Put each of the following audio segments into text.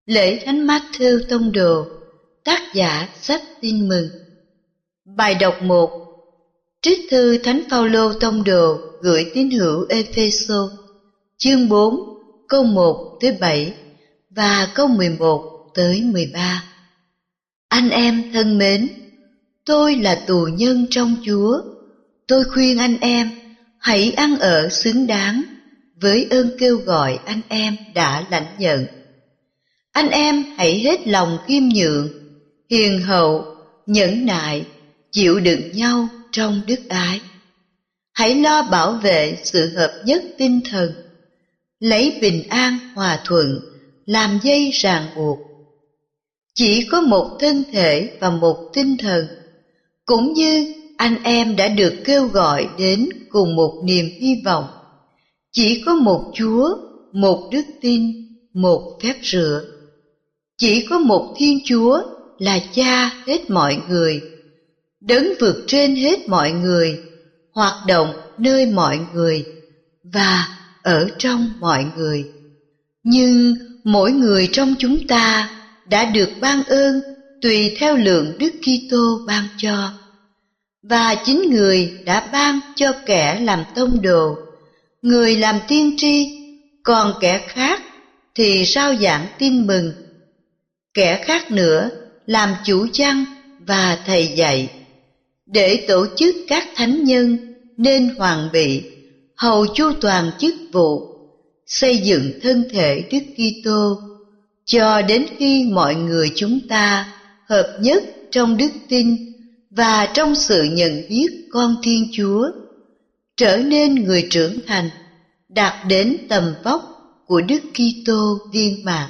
Lễ Thánh Mát-thêu Tông Đồ. Tác giả sách Tin Mừng. Bài đọc 1. Trích thư Thánh Phaolô Tông Đồ gửi tín hữu Ê-phê-sô, chương 4, câu 1 tới 7 và câu 11 tới 13. Anh em thân mến, tôi là tù nhân trong Chúa. Tôi khuyên anh em hãy ăn ở xứng đáng với ơn kêu gọi anh em đã lãnh nhận. Anh em hãy hết lòng khiêm nhường, hiền hậu, nhẫn nại, chịu đựng nhau trong đức ái. Hãy lo bảo vệ sự hợp nhất tinh thần, lấy bình an hòa thuận làm dây ràng buộc. Chỉ có một thân thể và một tinh thần, cũng như anh em đã được kêu gọi đến cùng một niềm hy vọng. Chỉ có một Chúa, một đức tin, một phép rửa. Chỉ có một Thiên Chúa là Cha hết mọi người, đấng vượt trên hết mọi người, hoạt động nơi mọi người và ở trong mọi người. Nhưng mỗi người trong chúng ta đã được ban ơn tùy theo lượng Đức Kitô ban cho, và chính Người đã ban cho kẻ làm tông đồ, người làm tiên tri, còn kẻ khác thì rao giảng tin mừng, kẻ khác nữa làm chủ chăn và thầy dạy, để tổ chức các thánh nhân nên hoàn bị, hầu chu toàn chức vụ, xây dựng thân thể Đức Kitô, cho đến khi mọi người chúng ta hợp nhất trong đức tin và trong sự nhận biết con Thiên Chúa, trở nên người trưởng thành, đạt đến tầm vóc của Đức Kitô viên mãn.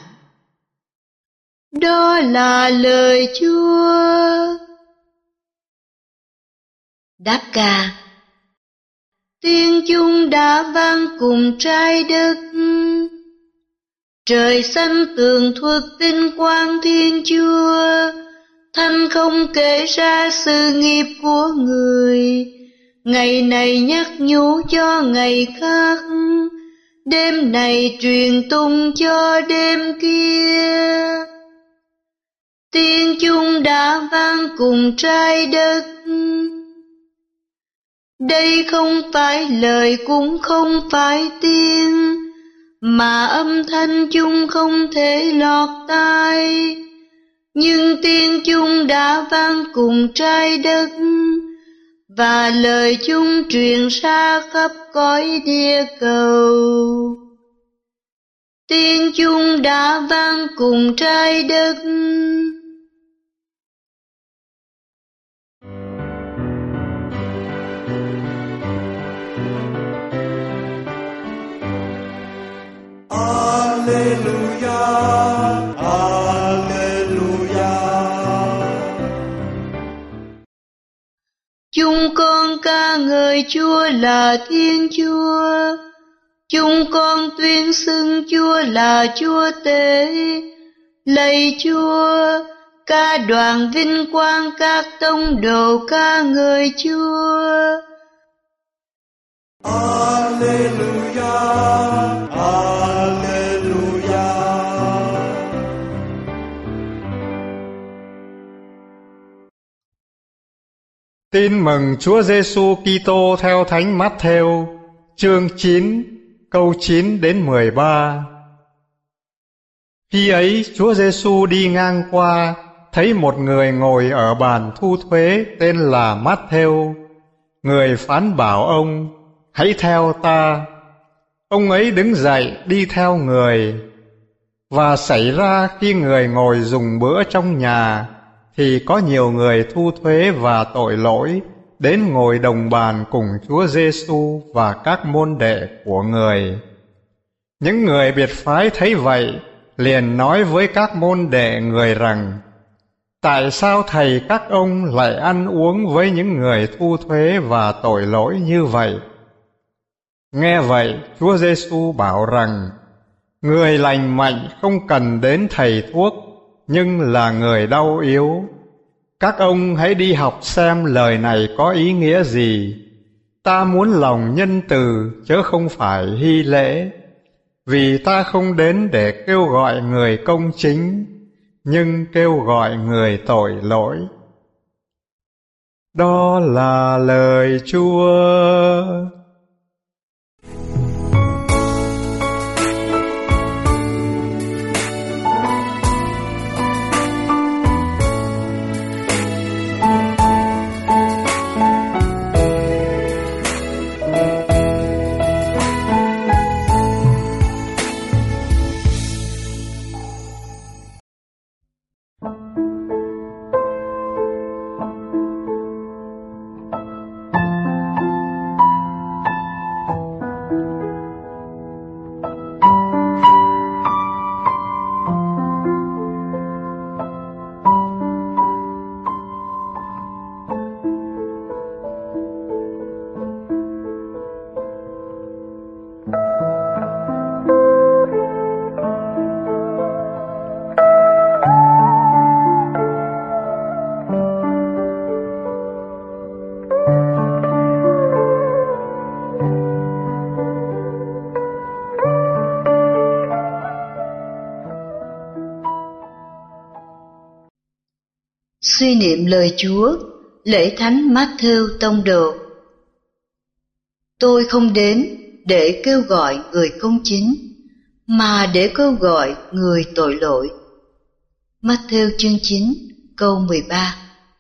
Đó là lời Chúa. Đáp ca. Tiếng chuông đã vang cùng trái đất, trời xanh tường thuật vinh quang Thiên Chúa, thanh không kể ra sự nghiệp của người, ngày này nhắc nhủ cho ngày khác, đêm này truyền tung cho đêm kia. Tiếng chuông đã vang cùng trái đất, đây không phải lời cũng không phải tiếng, mà âm thanh chung không thể lọt tai. Nhưng tiếng chuông đã vang cùng trái đất, và lời chung truyền ra khắp cõi địa cầu. Tiếng chuông đã vang cùng trái đất. Alleluia, Alleluia. Chúng con ca ngợi Chúa là Thiên Chúa, chúng con tuyên xưng Chúa là Chúa Tể. Lạy Chúa, ca đoàn vinh quang các tông đồ ca ngợi Chúa. Alleluia, Alleluia. Tin mừng Chúa Giêsu Kitô theo Thánh Mát-thêu, chương 9, câu 9 đến 13. Khi ấy Chúa Giêsu đi ngang qua, thấy một người ngồi ở bàn thu thuế tên là Mát-thêu. Người phán bảo ông: hãy theo ta. Ông ấy đứng dậy đi theo người. Và xảy ra khi người ngồi dùng bữa trong nhà, thì có nhiều người thu thuế và tội lỗi đến ngồi đồng bàn cùng Chúa Giêsu và các môn đệ của người. Những người biệt phái thấy vậy liền nói với các môn đệ người rằng: tại sao thầy các ông lại ăn uống với những người thu thuế và tội lỗi như vậy? Nghe vậy, Chúa Giêsu bảo rằng: người lành mạnh không cần đến thầy thuốc, nhưng là người đau yếu. Các ông hãy đi học xem lời này có ý nghĩa gì. Ta muốn lòng nhân từ, chớ không phải hy lễ. vì ta không đến để kêu gọi người công chính, nhưng kêu gọi người tội lỗi. Đó là lời Chúa. Suy niệm lời Chúa, lễ thánh Matthew tông đồ. Tôi không đến để kêu gọi người công chính, mà để kêu gọi người tội lỗi. Matthew chương 9 câu 13.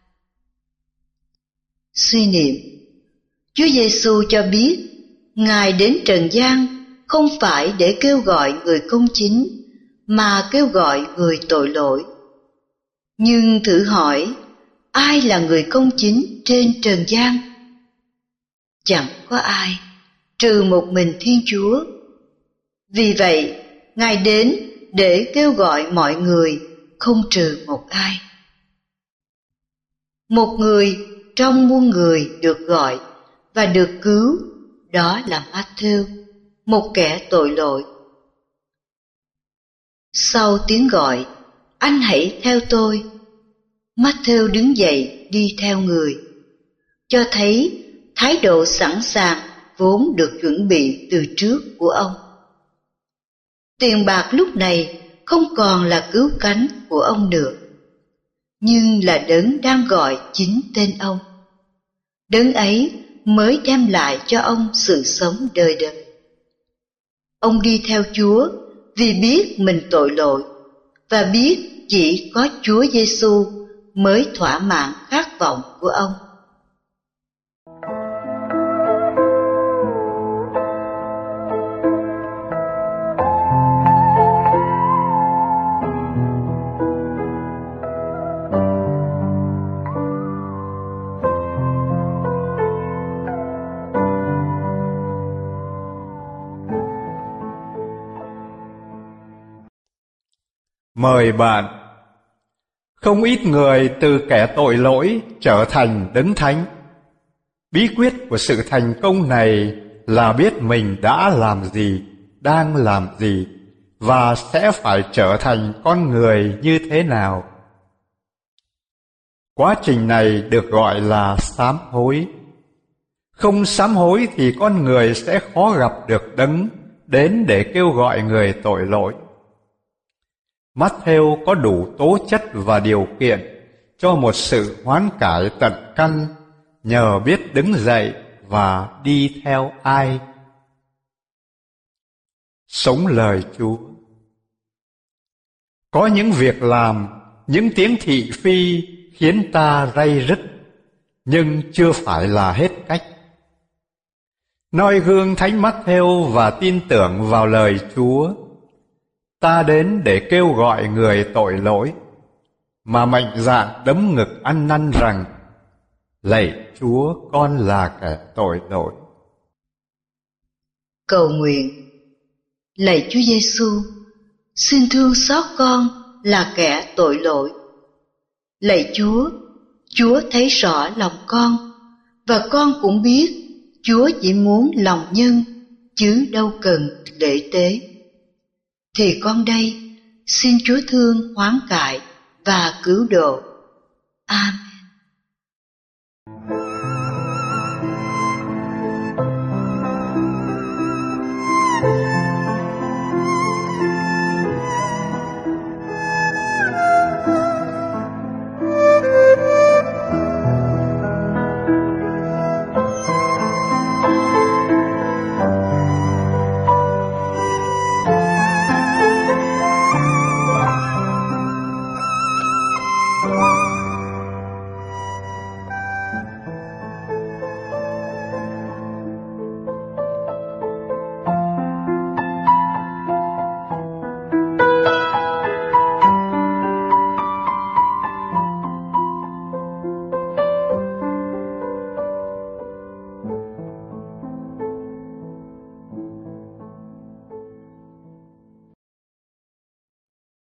Suy niệm. Chúa Giêsu cho biết Ngài đến trần gian không phải để kêu gọi người công chính, mà kêu gọi người tội lỗi. Nhưng thử hỏi, ai là người công chính trên trần gian? Chẳng có ai, trừ một mình Thiên Chúa. Vì vậy, Ngài đến để kêu gọi mọi người, không trừ một ai. Một người trong muôn người được gọi và được cứu, đó là Matthew, một kẻ tội lỗi. Sau tiếng gọi, anh hãy theo tôi, Matthew đứng dậy đi theo người, cho thấy thái độ sẵn sàng vốn được chuẩn bị từ trước của ông. Tiền bạc lúc này không còn là cứu cánh của ông nữa, nhưng là đấng đang gọi chính tên ông. Đấng ấy mới đem lại cho ông sự sống đời đời. Ông đi theo Chúa vì biết mình tội lỗi và biết chỉ có Chúa Giêsu mới thỏa mãn khát vọng của ông. Mời bạn. Không ít người từ kẻ tội lỗi trở thành đấng thánh. Bí quyết của sự thành công này là biết mình đã làm gì, đang làm gì và sẽ phải trở thành con người như thế nào. Quá trình này được gọi là sám hối. Không sám hối thì con người sẽ khó gặp được đấng đến để kêu gọi người tội lỗi. Matthew có đủ tố chất và điều kiện cho một sự hoán cải tận căn nhờ biết đứng dậy và đi theo ai. Sống lời Chúa. Có những việc làm, những tiếng thị phi khiến ta ray rứt, nhưng chưa phải là hết cách. Noi gương Thánh Matthew và tin tưởng vào lời Chúa, ta đến để kêu gọi người tội lỗi, mà mạnh dạn đấm ngực ăn năn rằng: lạy Chúa, con là kẻ tội lỗi. Cầu nguyện. Lạy Chúa Giêsu, xin thương xót con là kẻ tội lỗi. Lạy Chúa, Chúa thấy rõ lòng con, và con cũng biết Chúa chỉ muốn lòng nhân, chứ đâu cần lễ tế. Thì con đây, xin Chúa thương hoán cải và cứu độ. Amen.